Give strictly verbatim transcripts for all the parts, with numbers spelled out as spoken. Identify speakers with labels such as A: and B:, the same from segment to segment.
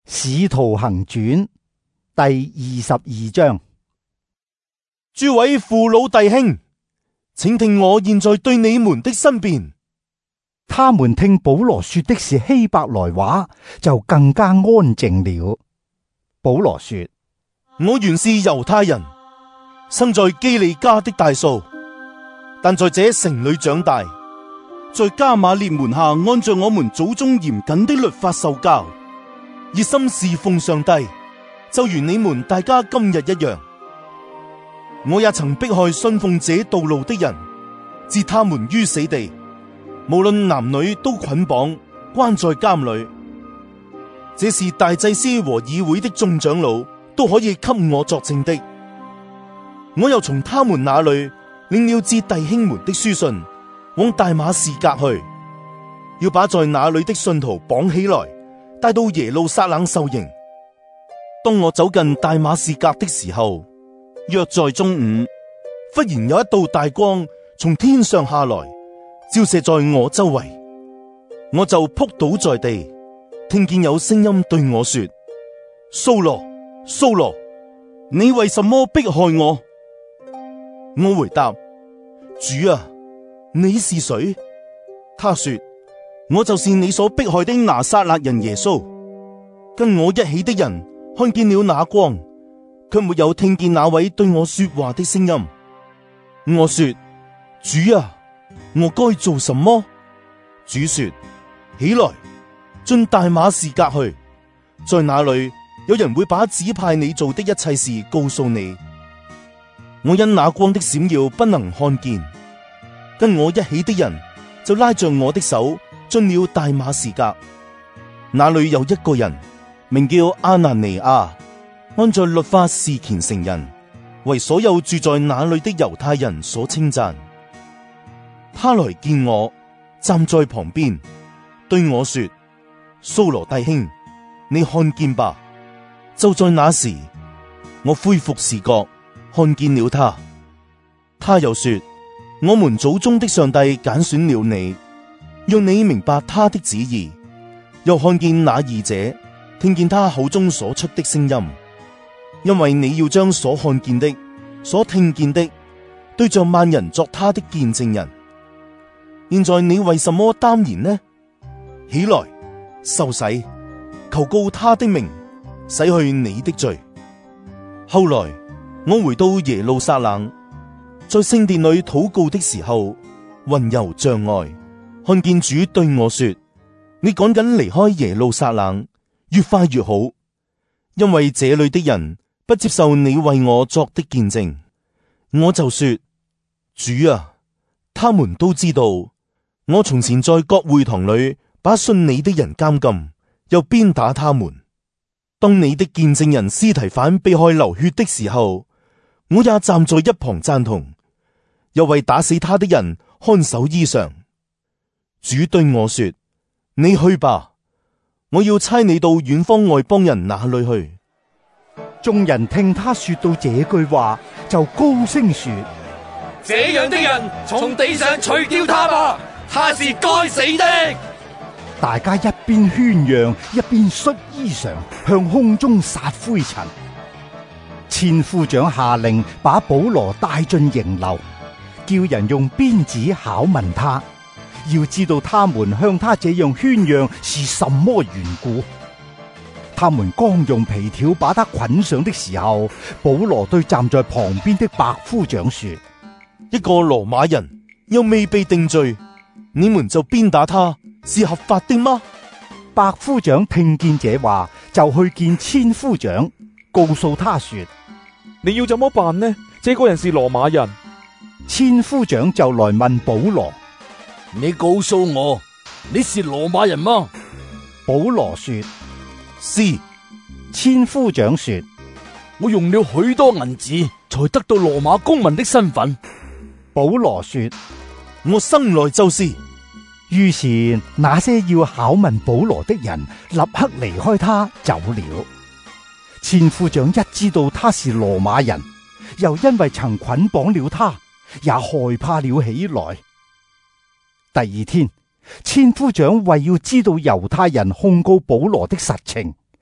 A: 使徒行傳第二十二章。
B: 諸位父老弟兄，請聽我現在對你們的申辯。
A: 他們聽保羅說的是希伯來話，就更加安靜了。保羅說：
B: 我原是猶太人，生在基利家的大數，但在這城裏長大，在加瑪列門下按照我們祖宗嚴謹的律法受教，熱心侍奉上帝，就如你們大家今日一樣。我也曾迫害信奉這道路的人，置他們於死地，無論男女都捆綁關在監裏。這是大祭司和議會的眾長老都可以給我作證的。我又從他們那裏領了致弟兄們的書信，往大馬士革去，要把在那裏的信徒綁起來，帶到耶路撒冷受刑。當我走近大馬士革的時候，約在中午，忽然有一道大光從天上下來，照射在我周圍，我就仆倒在地，聽見有聲音對我說：掃羅，掃羅，你為什麼迫害我？我回答：主啊，你是誰？他說：我就是你所迫害的拿撒勒人耶穌。跟我一起的人看見了那光，卻沒有聽見那位對我說話的聲音。我說：主啊，我該做什麼？主說：起來，進大馬士革去，在那裏有人會把指派你做的一切事告訴你。我因那光的閃耀不能看見，跟我一起的人就拉着我的手進了大馬士革。那裏有一個人名叫阿拿尼亞，按照律法是虔誠人，為所有住在那裏的猶太人所稱讚。他來見我，站在旁邊對我說：掃羅弟兄，你看見吧。就在那時，我恢復視覺，看見了他。他又說：我們祖宗的上帝揀選了你，讓你明白他的旨意。又看見那義者，聽見他口中所出的聲音，因為你要將所看見的、所聽見的，對着萬人作他的見證人。現在你為什麼耽延呢？起來，受洗，求告他的名，洗去你的罪。後來我回到耶路撒冷，在聖殿裏禱告的時候，魂遊象外，看見主對我說：你趕緊離開耶路撒冷，越快越好，因為這裏的人不接受你為我作的見證。我就說：主啊，他們都知道我從前在各會堂裏把信你的人監禁，又鞭打他們。當你的見證人司提反被害流血的時候，我也站在一旁贊同，又為打死他的人看守衣裳。主對我說：你去吧，我要差你到遠方外邦人那裏去。
A: 眾人聽他說到這句話，就高聲說：
C: 這樣的人從地上除掉他吧，他是該死的。
A: 大家一邊喧嚷，一邊摔衣裳，向空中撒灰塵。千夫長下令把保羅帶進營樓，叫人用鞭子拷問他，要知道他們向他這樣喧嚷是什麼緣故。他們剛用皮條把他捆上的時候，保羅對站在旁邊的百夫長說：
B: 一個羅馬人又未被定罪，你們就鞭打他，是合法的嗎？
A: 百夫長聽見這話，就去見千夫長，告訴他說：
D: 你要怎麼辦呢？這個人是羅馬人。
A: 千夫長就來問保羅：
C: 你告訴我，你是羅馬人嗎？
A: 保羅說：
B: 是。
A: 千夫長說：
C: 我用了許多銀子，才得到羅馬公民的身份。
A: 保羅說：
B: 我生來就是。
A: 於是那些要拷問保羅的人立刻離開他走了。千夫長一知道他是羅馬人，又因為曾捆綁了他，也害怕了起來。第二天，千夫長為要知道猶太人控告保羅的實情，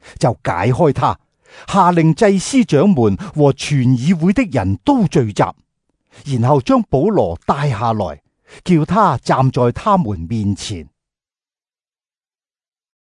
A: 就解開他，下令祭司長們和全議會的人都聚集，然後將保羅帶下來，叫他站在他們面前。